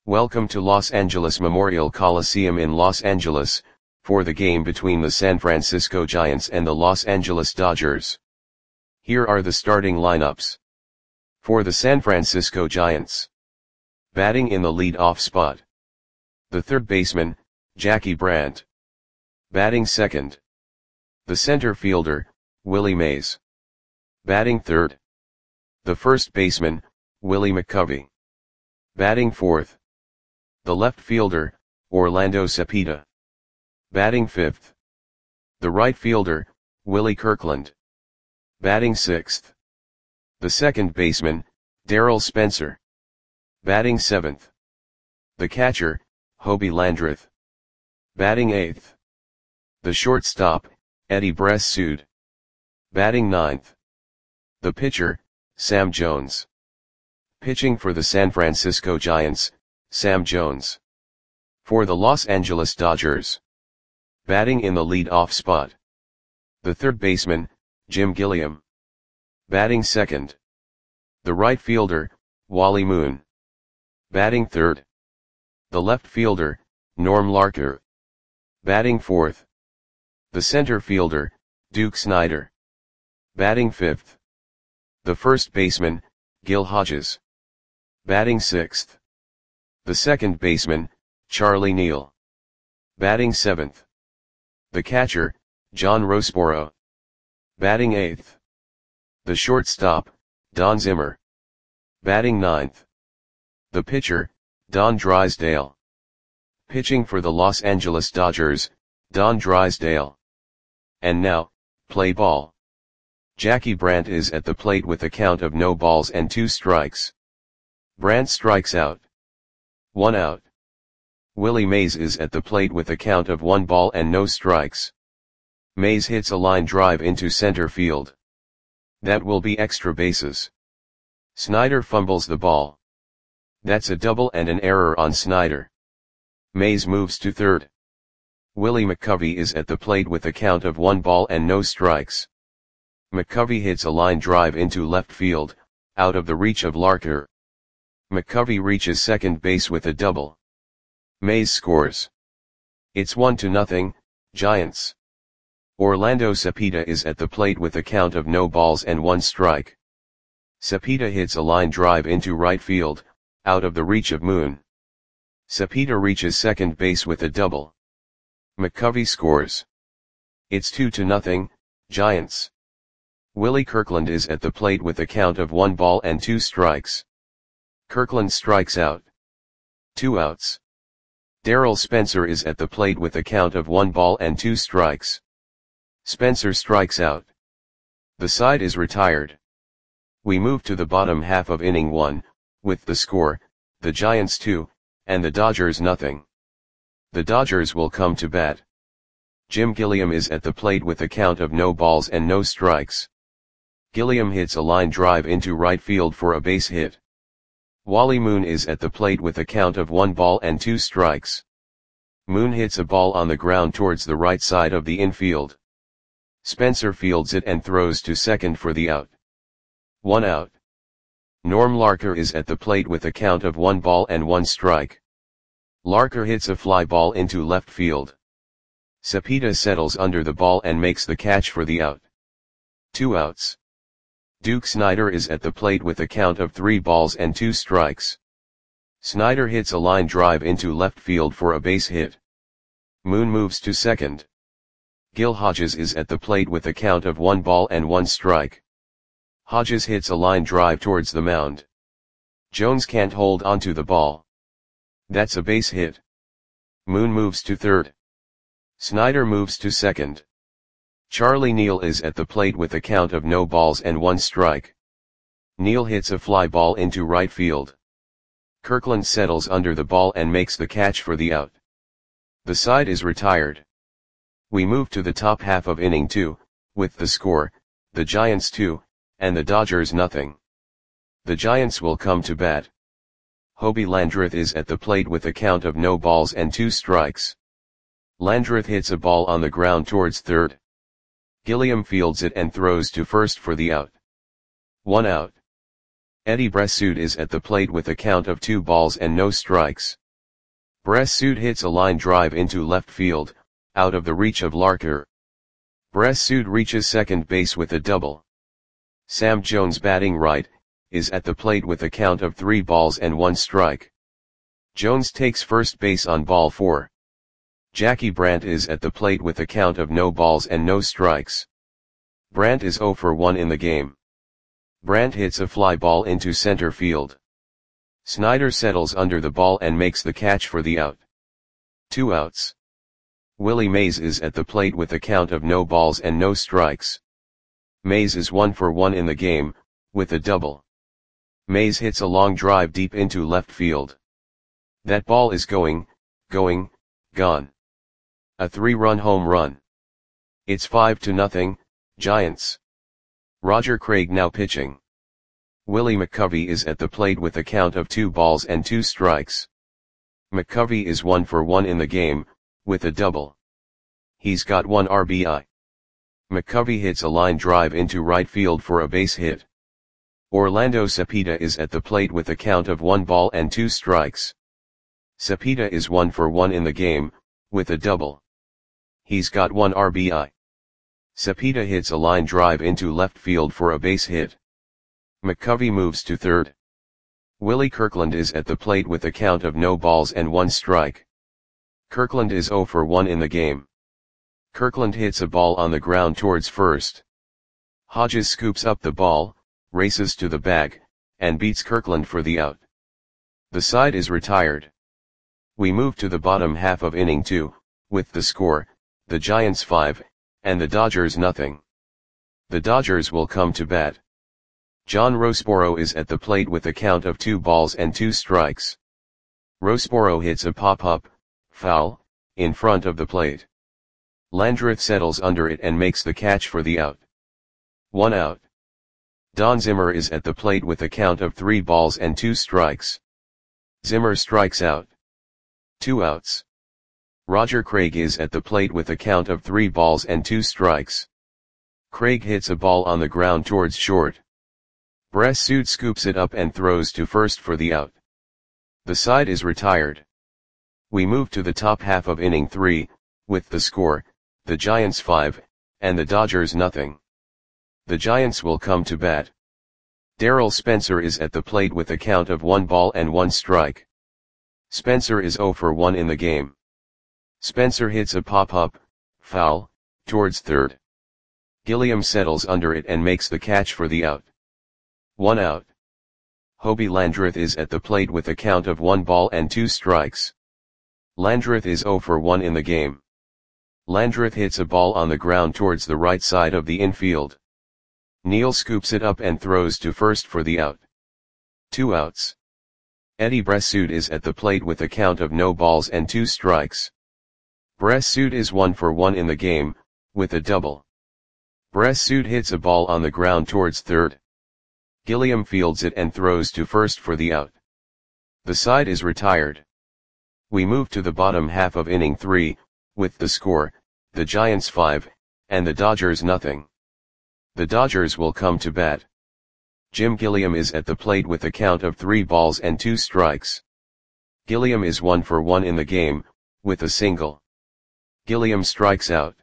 Welcome to Los Angeles Memorial Coliseum in Los Angeles, for the game between the San Francisco Giants and the Los Angeles Dodgers. Here are the starting lineups. For the San Francisco Giants. Batting in the lead-off spot. The third baseman, Jackie Brandt. Batting second. The center fielder, Willie Mays. Batting third. The first baseman, Willie McCovey. Batting fourth. The left fielder, Orlando Cepeda. Batting fifth. The right fielder, Willie Kirkland. Batting sixth. The second baseman, Darryl Spencer. Batting seventh. The catcher, Hobie Landreth. Batting eighth. The shortstop, Eddie Bressoud. Batting ninth. The pitcher, Sam Jones. Pitching for the San Francisco Giants, Sam Jones. For the Los Angeles Dodgers. Batting in the lead-off spot. The third baseman, Jim Gilliam. Batting second. The right fielder, Wally Moon. Batting third. The left fielder, Norm Larker. Batting fourth. The center fielder, Duke Snider. Batting fifth. The first baseman, Gil Hodges. Batting sixth. The second baseman, Charlie Neal. Batting seventh. The catcher, John Roseboro. Batting eighth. The shortstop, Don Zimmer. Batting ninth. The pitcher, Don Drysdale. Pitching for the Los Angeles Dodgers, Don Drysdale. And now, play ball. Jackie Brandt is at the plate with a count of no balls and 2 strikes. Brandt strikes out. 1 out. Willie Mays is at the plate with a count of 1 ball and no strikes. Mays hits a line drive into center field. That will be extra bases. Snider fumbles the ball. That's a double and an error on Snider. Mays moves to third. Willie McCovey is at the plate with a count of 1 ball and no strikes. McCovey hits a line drive into left field, out of the reach of Larker. McCovey reaches second base with a double. Mays scores. It's 1-0, Giants. Orlando Cepeda is at the plate with a count of no balls and 1 strike. Cepeda hits a line drive into right field, out of the reach of Moon. Cepeda reaches second base with a double. McCovey scores. It's 2-0, Giants. Willie Kirkland is at the plate with a count of 1 ball and 2 strikes. Kirkland strikes out. 2 outs. Darryl Spencer is at the plate with a count of 1 ball and 2 strikes. Spencer strikes out. The side is retired. We move to the bottom half of inning 1, with the score, the Giants 2, and the Dodgers 0. The Dodgers will come to bat. Jim Gilliam is at the plate with a count of no balls and no strikes. Gilliam hits a line drive into right field for a base hit. Wally Moon is at the plate with a count of 1 ball and 2 strikes. Moon hits a ball on the ground towards the right side of the infield. Spencer fields it and throws to second for the out. 1 out. Norm Larker is at the plate with a count of 1 ball and 1 strike. Larker hits a fly ball into left field. Cepeda settles under the ball and makes the catch for the out. 2 outs. Duke Snider is at the plate with a count of 3 balls and 2 strikes. Snider hits a line drive into left field for a base hit. Moon moves to second. Gil Hodges is at the plate with a count of 1 ball and 1 strike. Hodges hits a line drive towards the mound. Jones can't hold onto the ball. That's a base hit. Moon moves to third. Snider moves to second. Charlie Neal is at the plate with a count of no balls and 1 strike. Neal hits a fly ball into right field. Kirkland settles under the ball and makes the catch for the out. The side is retired. We move to the top half of inning 2, with the score, the Giants 2, and the Dodgers 0. The Giants will come to bat. Hobie Landreth is at the plate with a count of no balls and 2 strikes. Landreth hits a ball on the ground towards third. Gilliam fields it and throws to first for the out. 1 out. Eddie Bressoud is at the plate with a count of 2 balls and no strikes. Bressoud hits a line drive into left field, out of the reach of Larker. Bressoud reaches second base with a double. Sam Jones, batting right, is at the plate with a count of 3 balls and 1 strike. Jones takes first base on ball 4. Jackie Brandt is at the plate with a count of no balls and no strikes. Brandt is 0 for 1 in the game. Brandt hits a fly ball into center field. Snyder settles under the ball and makes the catch for the out. 2 outs. Willie Mays is at the plate with a count of no balls and no strikes. Mays is 1 for 1 in the game, with a double. Mays hits a long drive deep into left field. That ball is gone. A 3-run home run. It's 5-0, Giants. Roger Craig now pitching. Willie McCovey is at the plate with a count of 2 balls and 2 strikes. McCovey is 1 for 1 in the game, with a double. He's got 1 RBI. McCovey hits a line drive into right field for a base hit. Orlando Cepeda is at the plate with a count of 1 ball and 2 strikes. Cepeda is 1 for 1 in the game, with a double. He's got 1 RBI. Cepeda hits a line drive into left field for a base hit. McCovey moves to third. Willie Kirkland is at the plate with a count of no balls and 1 strike. Kirkland is 0 for 1 in the game. Kirkland hits a ball on the ground towards first. Hodges scoops up the ball, races to the bag, and beats Kirkland for the out. The side is retired. We move to the bottom half of inning 2, with the score, the Giants 5, and the Dodgers nothing. The Dodgers will come to bat. John Roseboro is at the plate with a count of 2 balls and 2 strikes. Roseboro hits a pop-up, foul, in front of the plate. Landreth settles under it and makes the catch for the out. 1 out. Don Zimmer is at the plate with a count of 3 balls and 2 strikes. Zimmer strikes out. 2 outs. Roger Craig is at the plate with a count of 3 balls and 2 strikes. Craig hits a ball on the ground towards short. Bressoud scoops it up and throws to first for the out. The side is retired. We move to the top half of inning 3, with the score, the Giants 5, and the Dodgers nothing. The Giants will come to bat. Darrell Spencer is at the plate with a count of 1 ball and 1 strike. Spencer is 0 for 1 in the game. Spencer hits a pop-up, foul, towards third. Gilliam settles under it and makes the catch for the out. 1 out. Hobie Landreth is at the plate with a count of 1 ball and 2 strikes. Landreth is 0 for 1 in the game. Landreth hits a ball on the ground towards the right side of the infield. Neal scoops it up and throws to first for the out. 2 outs. Eddie Bressoud is at the plate with a count of no balls and 2 strikes. Bressoud is 1 for 1 in the game, with a double. Bressoud hits a ball on the ground towards third. Gilliam fields it and throws to first for the out. The side is retired. We move to the bottom half of inning 3, with the score, the Giants 5, and the Dodgers nothing. The Dodgers will come to bat. Jim Gilliam is at the plate with a count of 3 balls and 2 strikes. Gilliam is 1 for 1 in the game, with a single. Gilliam strikes out.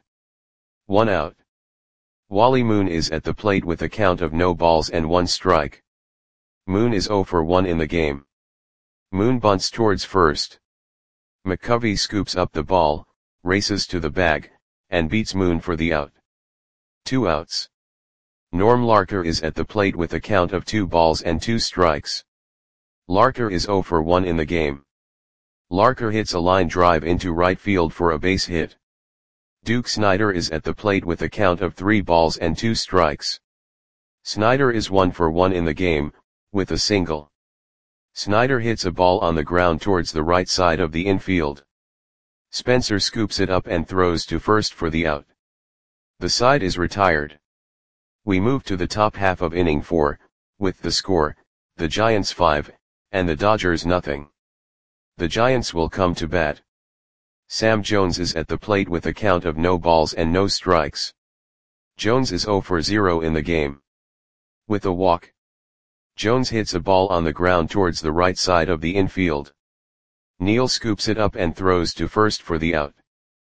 1 out. Wally Moon is at the plate with a count of no balls and 1 strike. Moon is 0 for 1 in the game. Moon bunts towards first. McCovey scoops up the ball, races to the bag, and beats Moon for the out. 2 outs. Norm Larker is at the plate with a count of 2 balls and 2 strikes. Larker is 0 for 1 in the game. Larker hits a line drive into right field for a base hit. Duke Snider is at the plate with a count of 3 balls and 2 strikes. Snider is 1 for 1 in the game, with a single. Snider hits a ball on the ground towards the right side of the infield. Spencer scoops it up and throws to first for the out. The side is retired. We move to the top half of inning 4, with the score, the Giants 5, and the Dodgers nothing. The Giants will come to bat. Sam Jones is at the plate with a count of no balls and no strikes. Jones is 0 for 0 in the game. With a walk. Jones hits a ball on the ground towards the right side of the infield. Neal scoops it up and throws to first for the out.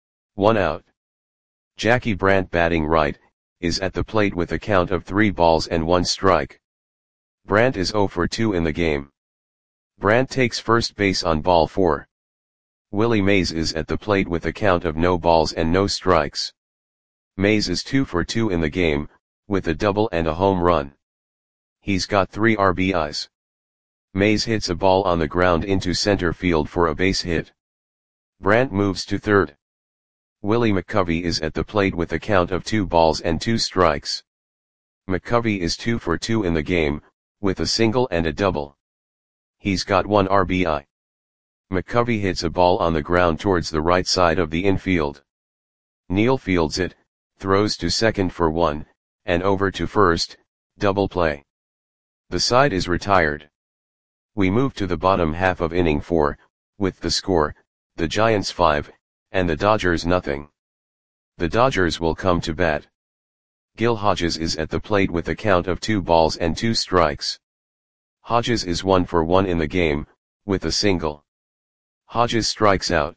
1 out. Jackie Brandt, batting right, is at the plate with a count of 3 balls and 1 strike. Brandt is 0 for 2 in the game. Brandt takes first base on ball 4. Willie Mays is at the plate with a count of no balls and no strikes. Mays is 2 for 2 in the game, with a double and a home run. He's got 3 RBIs. Mays hits a ball on the ground into center field for a base hit. Brandt moves to third. Willie McCovey is at the plate with a count of 2 balls and 2 strikes. McCovey is 2 for 2 in the game, with a single and a double. He's got 1 RBI. McCovey hits a ball on the ground towards the right side of the infield. Neal fields it, throws to second for 1, and over to first, double play. The side is retired. We move to the bottom half of inning 4, with the score, the Giants 5, and the Dodgers nothing. The Dodgers will come to bat. Gil Hodges is at the plate with a count of 2 balls and 2 strikes. Hodges is 1 for 1 in the game, with a single. Hodges strikes out.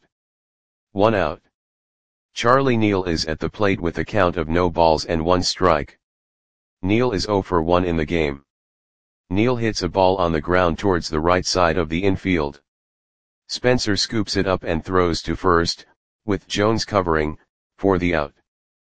1 out. Charlie Neal is at the plate with a count of no balls and 1 strike. Neal is 0 for 1 in the game. Neal hits a ball on the ground towards the right side of the infield. Spencer scoops it up and throws to first, with Jones covering, for the out.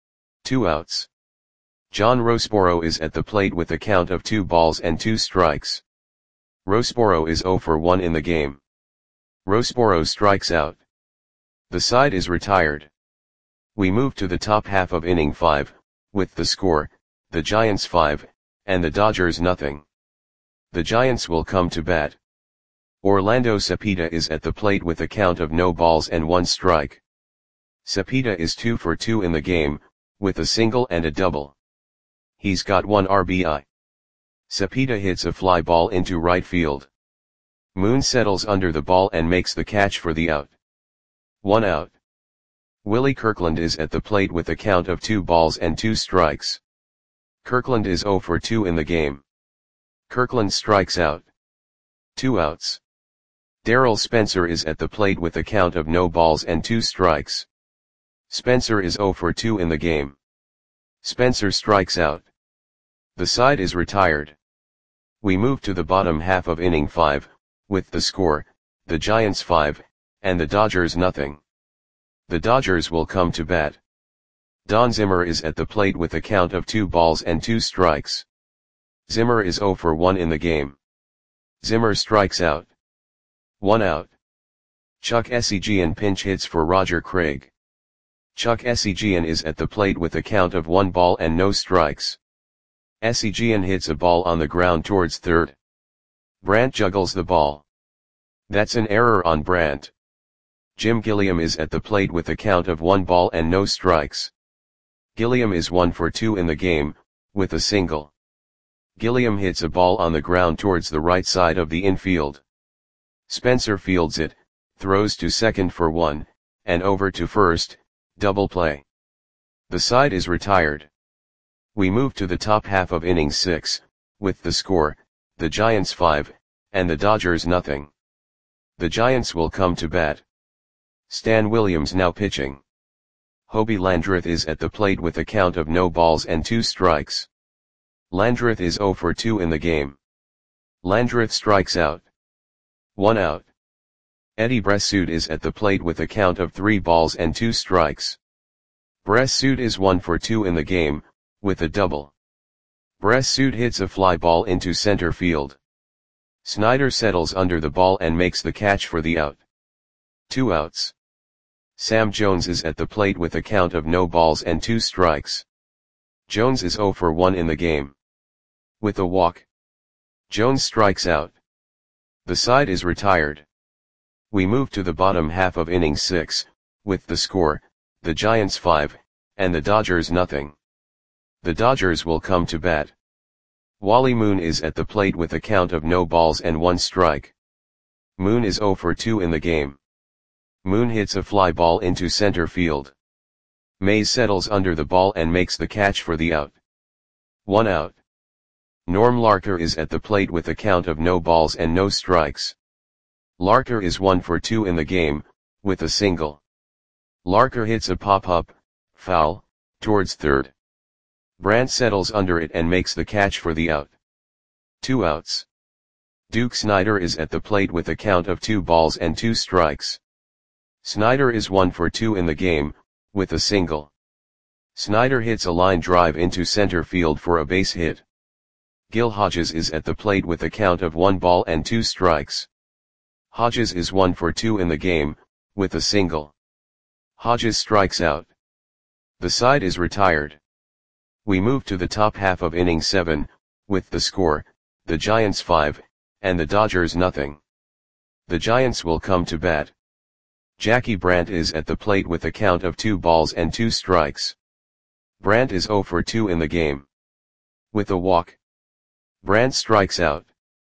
2 outs. John Roseboro is at the plate with a count of 2 balls and 2 strikes. Roseboro is 0 for 1 in the game. Roseboro strikes out. The side is retired. We move to the top half of inning 5, with the score, the Giants 5, and the Dodgers nothing. The Giants will come to bat. Orlando Cepeda is at the plate with a count of no balls and 1 strike. Cepeda is 2 for 2 in the game, with a single and a double. He's got 1 RBI. Cepeda hits a fly ball into right field. Moon settles under the ball and makes the catch for the out. 1 out. Willie Kirkland is at the plate with a count of 2 balls and 2 strikes. Kirkland is 0 for 2 in the game. Kirkland strikes out. 2 outs. Darrell Spencer is at the plate with a count of no balls and 2 strikes. Spencer is 0 for 2 in the game. Spencer strikes out. The side is retired. We move to the bottom half of inning 5, with the score, the Giants 5, and the Dodgers nothing. The Dodgers will come to bat. Don Zimmer is at the plate with a count of 2 balls and 2 strikes. Zimmer is 0 for 1 in the game. Zimmer strikes out. 1 out. Chuck Essegian pinch hits for Roger Craig. Chuck Essegian is at the plate with a count of 1 ball and no strikes. Essegian hits a ball on the ground towards third. Brandt juggles the ball. That's an error on Brandt. Jim Gilliam is at the plate with a count of 1 ball and no strikes. Gilliam is 1 for 2 in the game, with a single. Gilliam hits a ball on the ground towards the right side of the infield. Spencer fields it, throws to second for 1, and over to first, double play. The side is retired. We move to the top half of inning 6, with the score, the Giants 5, and the Dodgers nothing. The Giants will come to bat. Stan Williams now pitching. Hobie Landreth is at the plate with a count of no balls and 2 strikes. Landreth is 0 for 2 in the game. Landreth strikes out. 1 out. Eddie Bressoud is at the plate with a count of 3 balls and 2 strikes. Bressoud is 1 for 2 in the game, with a double. Bressoud hits a fly ball into center field. Snyder settles under the ball and makes the catch for the out. 2 outs. Sam Jones is at the plate with a count of no balls and 2 strikes. Jones is 0 for 1 in the game. With a walk. Jones strikes out. The side is retired. We move to the bottom half of inning 6, with the score, the Giants 5, and the Dodgers nothing. The Dodgers will come to bat. Wally Moon is at the plate with a count of no balls and 1 strike. Moon is 0 for 2 in the game. Moon hits a fly ball into center field. Mays settles under the ball and makes the catch for the out. 1 out. Norm Larker is at the plate with a count of no balls and no strikes. Larker is 1 for 2 in the game, with a single. Larker hits a pop-up, foul, towards third. Brandt settles under it and makes the catch for the out. 2 outs. Duke Snider is at the plate with a count of 2 balls and 2 strikes. Snider is 1 for 2 in the game, with a single. Snider hits a line drive into center field for a base hit. Gil Hodges is at the plate with a count of 1 ball and 2 strikes. Hodges is 1 for 2 in the game, with a single. Hodges strikes out. The side is retired. We move to the top half of inning 7, with the score, the Giants 5, and the Dodgers nothing. The Giants will come to bat. Jackie Brandt is at the plate with a count of 2 balls and 2 strikes. Brandt is 0 for 2 in the game. With a walk. Brandt strikes out.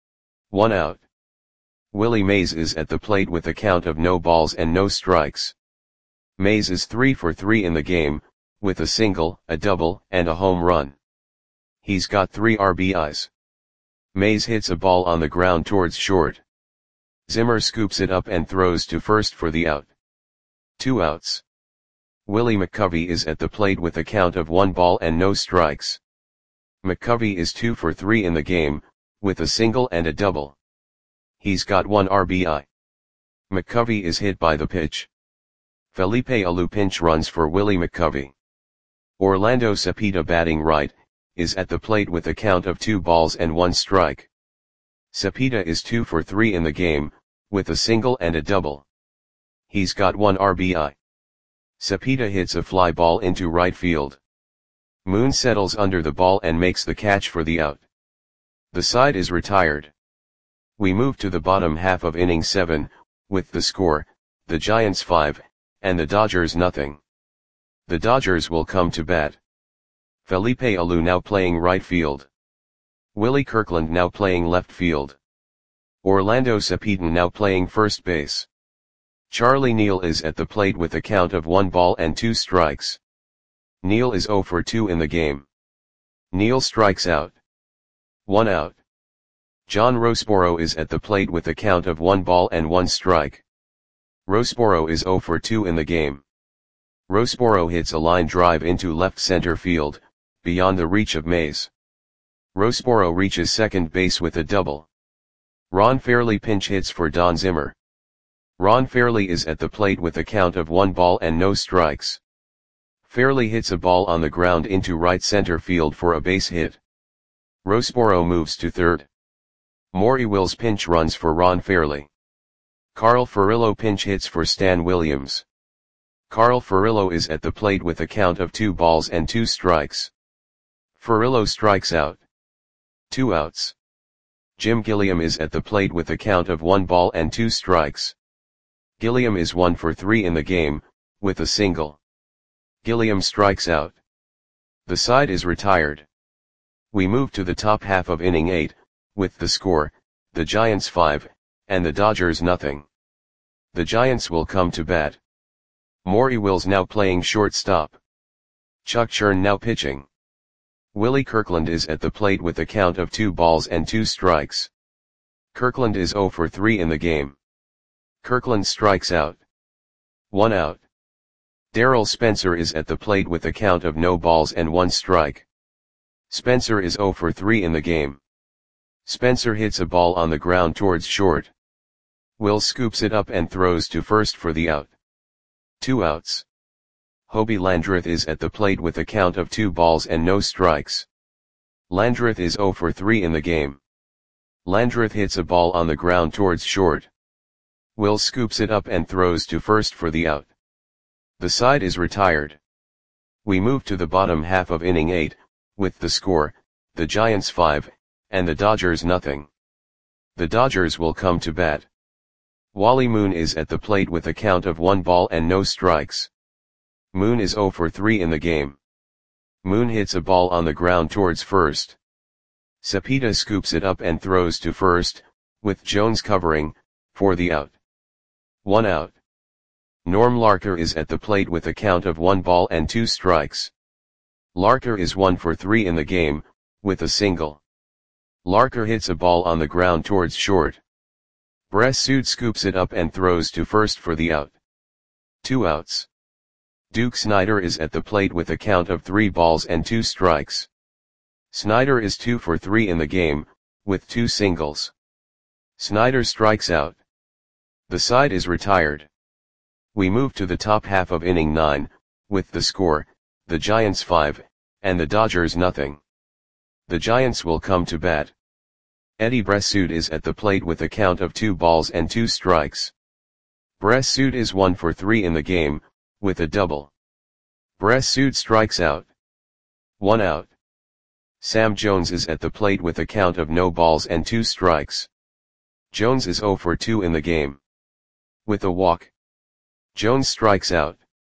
1 out. Willie Mays is at the plate with a count of no balls and no strikes. Mays is 3 for 3 in the game, with a single, a double, and a home run. He's got 3 RBIs. Mays hits a ball on the ground towards short. Zimmer scoops it up and throws to first for the out. 2 outs. Willie McCovey is at the plate with a count of 1 ball and no strikes. McCovey is 2 for 3 in the game, with a single and a double. He's got 1 RBI. McCovey is hit by the pitch. Felipe Alou pinch runs for Willie McCovey. Orlando Cepeda batting right, is at the plate with a count of 2 balls and 1 strike. Cepeda is 2 for 3 in the game, with a single and a double. He's got 1 RBI. Cepeda hits a fly ball into right field. Moon settles under the ball and makes the catch for the out. The side is retired. We move to the bottom half of inning 7, with the score, the Giants 5, and the Dodgers nothing. The Dodgers will come to bat. Felipe Alou now playing right field. Willie Kirkland now playing left field. Orlando Cepeda now playing first base. Charlie Neal is at the plate with a count of 1 ball and 2 strikes. Neal is 0 for 2 in the game. Neal strikes out. 1 out. John Roseboro is at the plate with a count of 1 ball and 1 strike. Roseboro is 0 for 2 in the game. Roseboro hits a line drive into left center field, beyond the reach of Mays. Roseboro reaches second base with a double. Ron Fairly pinch hits for Don Zimmer. Ron Fairly is at the plate with a count of 1 ball and no strikes. Fairly hits a ball on the ground into right center field for a base hit. Roseboro moves to third. Maury Wills pinch runs for Ron Fairly. Carl Furillo pinch hits for Stan Williams. Carl Furillo is at the plate with a count of 2 balls and 2 strikes. Furillo strikes out. 2 outs. Jim Gilliam is at the plate with a count of 1 ball and 2 strikes. Gilliam is 1 for 3 in the game, with a single. Gilliam strikes out. The side is retired. We move to the top half of inning 8, with the score, the Giants 5, and the Dodgers nothing. The Giants will come to bat. Maury Wills now playing shortstop. Chuck Churn now pitching. Willie Kirkland is at the plate with a count of 2 balls and 2 strikes. Kirkland is 0 for 3 in the game. Kirkland strikes out. 1 out. Darrell Spencer is at the plate with a count of no balls and 1 strike. Spencer is 0 for 3 in the game. Spencer hits a ball on the ground towards short. Wills scoops it up and throws to first for the out. 2 outs. Hobie Landreth is at the plate with a count of 2 balls and no strikes. Landreth is 0 for 3 in the game. Landreth hits a ball on the ground towards short. Wills scoops it up and throws to first for the out. The side is retired. We move to the bottom half of inning 8, with the score, the Giants 5, and the Dodgers nothing. The Dodgers will come to bat. Wally Moon is at the plate with a count of 1 ball and no strikes. Moon is 0 for 3 in the game. Moon hits a ball on the ground towards first. Cepeda scoops it up and throws to first, with Jones covering, for the out. 1 out. Norm Larker is at the plate with a count of 1 ball and 2 strikes. Larker is 1 for 3 in the game, with a single. Larker hits a ball on the ground towards short. Bressud scoops it up and throws to first for the out. 2 outs. Duke Snider is at the plate with a count of 3 balls and 2 strikes. Snider is 2 for 3 in the game, with 2 singles. Snider strikes out. The side is retired. We move to the top half of inning 9, with the score, the Giants 5, and the Dodgers nothing. The Giants will come to bat. Eddie Bressud is at the plate with a count of 2 balls and 2 strikes. Bressud is 1 for 3 in the game, with a double. Bressud strikes out. 1 out. Sam Jones is at the plate with a count of no balls and 2 strikes. Jones is 0 for 2 in the game. With a walk. Jones strikes out.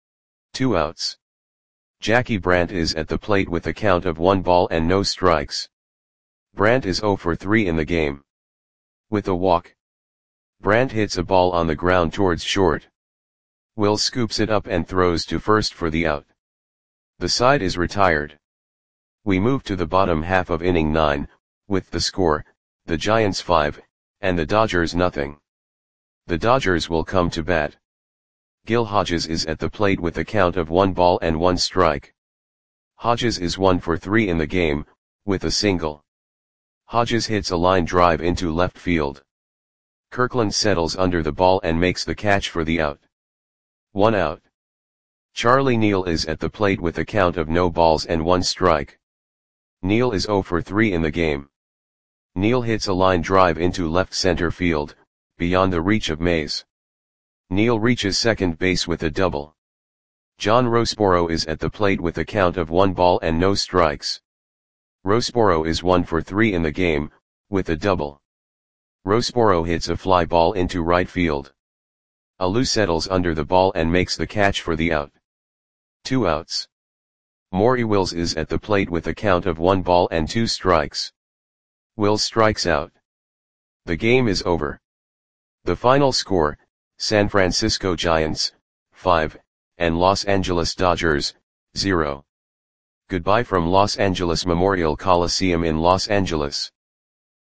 2 outs. Jackie Brandt is at the plate with a count of 1 ball and no strikes. Brandt is 0 for 3 in the game. With a walk. Brandt hits a ball on the ground towards short. Will scoops it up and throws to first for the out. The side is retired. We move to the bottom half of inning 9, with the score, the Giants 5, and the Dodgers nothing. The Dodgers will come to bat. Gil Hodges is at the plate with a count of 1 ball and 1 strike. Hodges is 1 for 3 in the game, with a single. Hodges hits a line drive into left field. Kirkland settles under the ball and makes the catch for the out. 1 out. Charlie Neal is at the plate with a count of no balls and 1 strike. Neal is 0 for 3 in the game. Neal hits a line drive into left center field, beyond the reach of Mays. Neal reaches second base with a double. John Roseboro is at the plate with a count of 1 ball and no strikes. Roseboro is 1 for 3 in the game, with a double. Roseboro hits a fly ball into right field. Alou settles under the ball and makes the catch for the out. 2 outs. Maury Wills is at the plate with a count of 1 ball and 2 strikes. Wills strikes out. The game is over. The final score, San Francisco Giants, 5, and Los Angeles Dodgers, 0. Goodbye from Los Angeles Memorial Coliseum in Los Angeles.